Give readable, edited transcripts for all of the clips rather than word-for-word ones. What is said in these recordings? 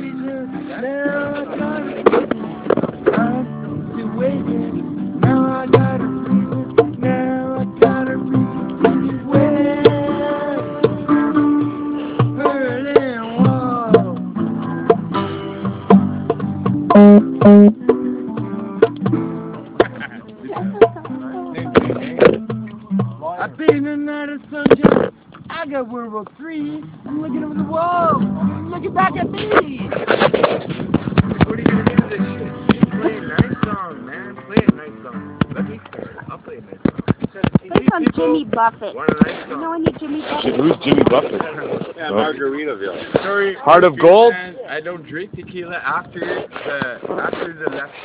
reason. Now I got a reason. I'm still waiting. Now I got a reason. Now I got a reason to keep waiting. Berlin Wall. I've been in the sunshine. I got World War III. I'm looking over the wall. Looking back at me. What are you gonna do with this shit? Play a nice song, man. Play a nice song. Let me start. I'll play a nice song. Play some Jimmy Buffett. Want a nice You song? know any Jimmy Buffett? Who's Jimmy Buffett? Yeah, Margaritaville. Sorry, Heart of Gold? fans, I don't drink tequila after the left.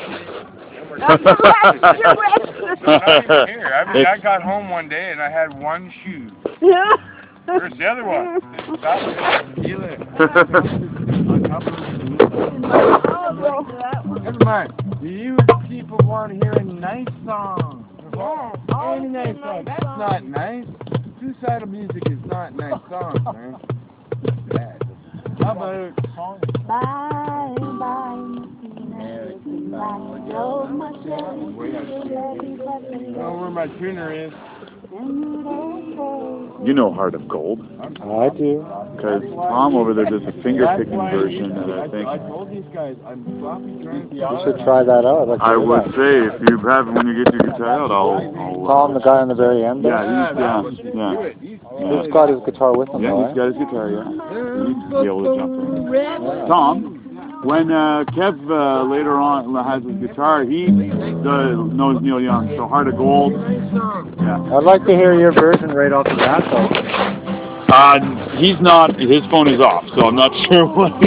I got home one day and I had one shoe. Where's the other one? Tequila. Never mind. Do you people want to hear a nice song? Any nice song. That's not nice. Suicidal music is not nice songs, man. It's bad. How about Bye, bye, know where my tuner is? You know Heart of Gold. I do. Because Tom over there does a finger-picking version, and I I think... told these guys I'm sloppy drunk. You should try that out. I'd like to I hear would that. say, if you have, when you get your guitar out, I'll Tom, the guy on the very end there? yeah. He's got his guitar with him, Yeah, though, he's got his guitar, yeah. He'd be able to jump in. Tom, when Kev later on has his guitar, he knows Neil Young, so Heart of Gold. Yeah. I'd like to hear your version right off the bat, though. He's not, his phone is off, so I'm not sure what